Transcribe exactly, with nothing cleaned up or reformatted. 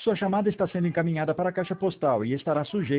Sua chamada está sendo encaminhada para a caixa postal e estará sujeita